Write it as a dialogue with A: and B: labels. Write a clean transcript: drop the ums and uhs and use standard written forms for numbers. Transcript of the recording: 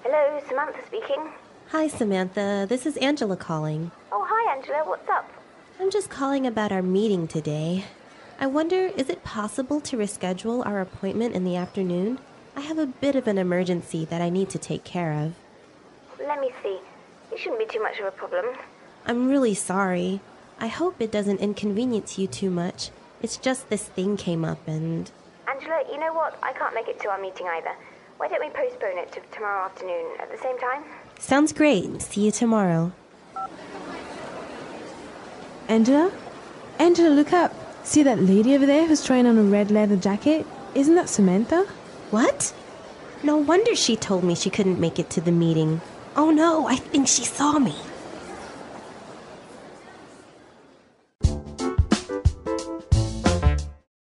A: Hello, Samantha speaking.
B: Hi, Samantha. This is Angela calling.
A: Oh, hi, Angela. What's up?
B: I'm just calling about our meeting today. I wonder, is it possible to reschedule our appointment in the afternoon? I have a bit of an emergency that I need to take care of.
A: Let me see. It shouldn't be too much of a problem.
B: I'm really sorry. I hope it doesn't inconvenience you too much. It's just this thing came up and...
A: Angela, you know what? I can't make it to our meeting either. Why don't we postpone it to tomorrow afternoon at the same time?
B: Sounds great. See you tomorrow.
C: Angela? Angela, look up. See that lady over there who's trying on a red leather jacket? Isn't that Samantha?
B: What? No wonder she told me she couldn't make it to the meeting. Oh no, I think she saw me.